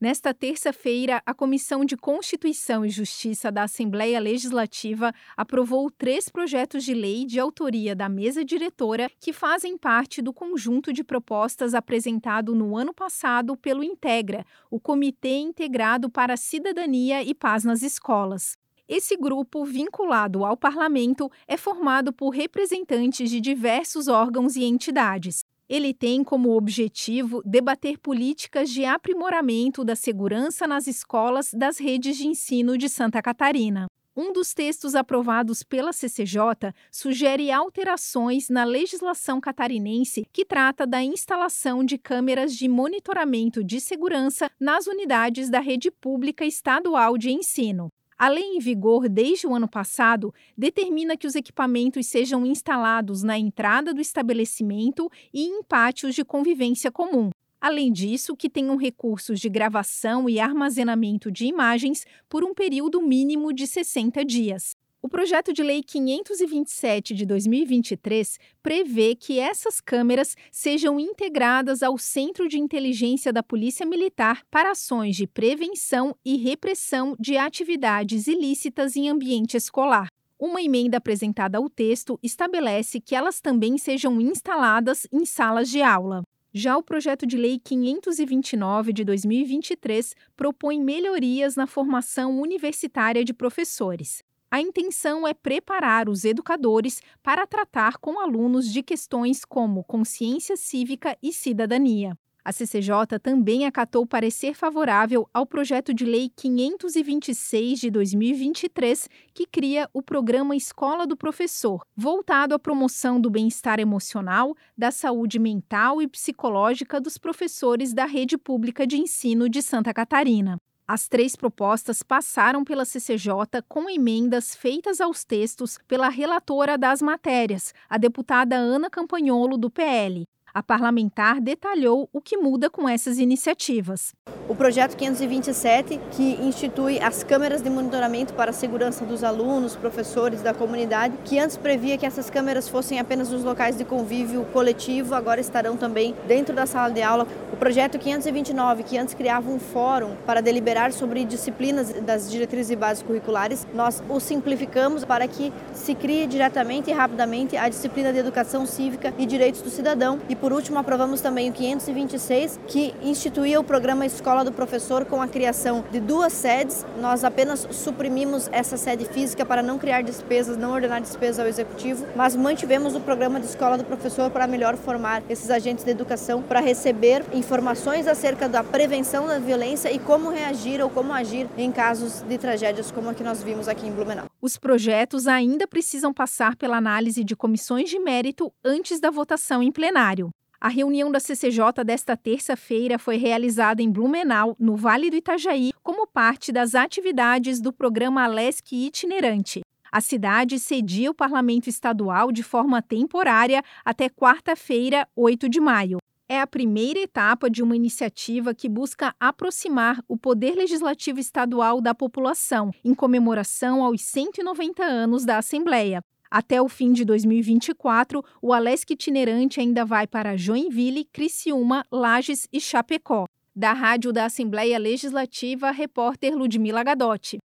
Nesta terça-feira, a Comissão de Constituição e Justiça da Assembleia Legislativa aprovou 3 projetos de lei de autoria da mesa diretora que fazem parte do conjunto de propostas apresentado no ano passado pelo Integra, o Comitê Integrado para a Cidadania e Paz nas Escolas. Esse grupo, vinculado ao Parlamento, é formado por representantes de diversos órgãos e entidades. Ele tem como objetivo debater políticas de aprimoramento da segurança nas escolas das redes de ensino de Santa Catarina. Um dos textos aprovados pela CCJ sugere alterações na legislação catarinense que trata da instalação de câmeras de monitoramento de segurança nas unidades da rede pública estadual de ensino. A lei em vigor desde o ano passado determina que os equipamentos sejam instalados na entrada do estabelecimento e em pátios de convivência comum. Além disso, que tenham recursos de gravação e armazenamento de imagens por um período mínimo de 60 dias. O projeto de lei 527 de 2023 prevê que essas câmeras sejam integradas ao Centro de Inteligência da Polícia Militar para ações de prevenção e repressão de atividades ilícitas em ambiente escolar. Uma emenda apresentada ao texto estabelece que elas também sejam instaladas em salas de aula. Já o projeto de lei 529 de 2023 propõe melhorias na formação universitária de professores. A intenção é preparar os educadores para tratar com alunos de questões como consciência cívica e cidadania. A CCJ também acatou parecer favorável ao projeto de lei 526 de 2023, que cria o programa Escola do Professor, voltado à promoção do bem-estar emocional, da saúde mental e psicológica dos professores da rede pública de ensino de Santa Catarina. As 3 propostas passaram pela CCJ com emendas feitas aos textos pela relatora das matérias, a deputada Ana Campanholo, do PL. A parlamentar detalhou o que muda com essas iniciativas. O projeto 527, que institui as câmeras de monitoramento para a segurança dos alunos, professores da comunidade, que antes previa que essas câmeras fossem apenas nos locais de convívio coletivo, agora estarão também dentro da sala de aula. O projeto 529, que antes criava um fórum para deliberar sobre disciplinas das diretrizes e bases curriculares, nós o simplificamos para que se crie diretamente e rapidamente a disciplina de educação cívica e direitos do cidadão. E por último, aprovamos também o 526, que instituía o programa Escola do Professor com a criação de 2 sedes. Nós apenas suprimimos essa sede física para não criar despesas, não ordenar despesas ao Executivo, mas mantivemos o programa de Escola do Professor para melhor formar esses agentes de educação para receber informações acerca da prevenção da violência e como reagir ou como agir em casos de tragédias como a que nós vimos aqui em Blumenau. Os projetos ainda precisam passar pela análise de comissões de mérito antes da votação em plenário. A reunião da CCJ desta terça-feira foi realizada em Blumenau, no Vale do Itajaí, como parte das atividades do programa Alesc Itinerante. A cidade cedia o Parlamento Estadual de forma temporária até quarta-feira, 8 de maio. É a primeira etapa de uma iniciativa que busca aproximar o Poder Legislativo Estadual da população, em comemoração aos 190 anos da Assembleia. Até o fim de 2024, o Alesc Itinerante ainda vai para Joinville, Criciúma, Lages e Chapecó. Da Rádio da Assembleia Legislativa, repórter Ludmila Gadotti.